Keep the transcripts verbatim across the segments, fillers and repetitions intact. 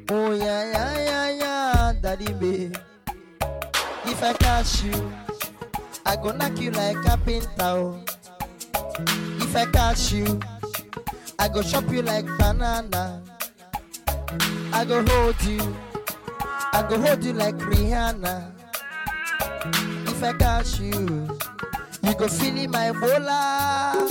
Oh yeah, yeah, yeah, yeah, daddy me. If I catch you, I go knock you like a pinto. If I catch you, I go chop you like banana. I go hold you, I go hold you like Rihanna. If I catch you, you go feel in my bola.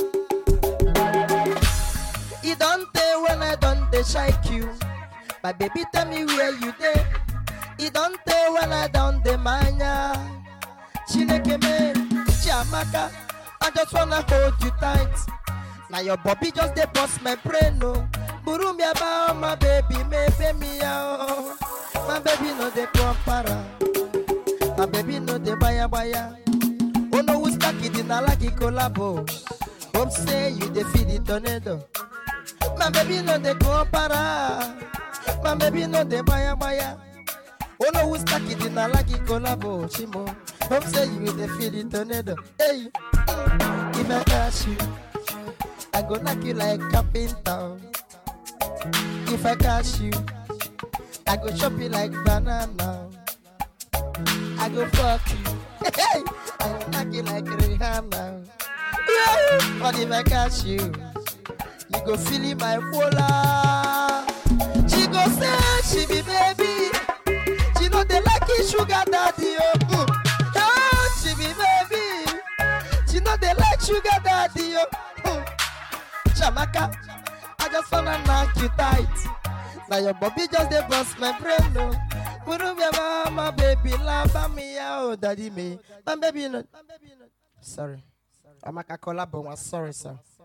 It don't tell when I don't they shake you. My baby tell me where you dey. It don't tell when I don't dey mania. Chineke me, Chiamaka, I just wanna hold you tight. Now your body just dey bust my brain, no. Buru me about my baby, me pay me out. My baby no dey compara. My baby no dey baya baya. Oh no, we stuck it in a lucky collabo. Hope say you dey feed the tornado. My baby no dey compara. My baby no dey baya baya. Oh no, we stuck it in a lucky collabo. Chimo, hope say you dey feed the tornado. Hey, if I catch you, I go knock you like a pinto. If I catch you, I go chop you like banana. I go fuck you. Hey, I go knock you like Rihanna. Yeah. But if I catch you, you go feel in my bola. She go say she be baby. She know they like it sugar daddy. Oh, oh she be baby. She know they like sugar daddy. Oh, Jamaica, I just wanna knock you tight. Now your body just dey bust my brain, no. Wouldn't be my baby, love me out, daddy me. My baby, no. Sorry, I'm a collab, sorry, sir.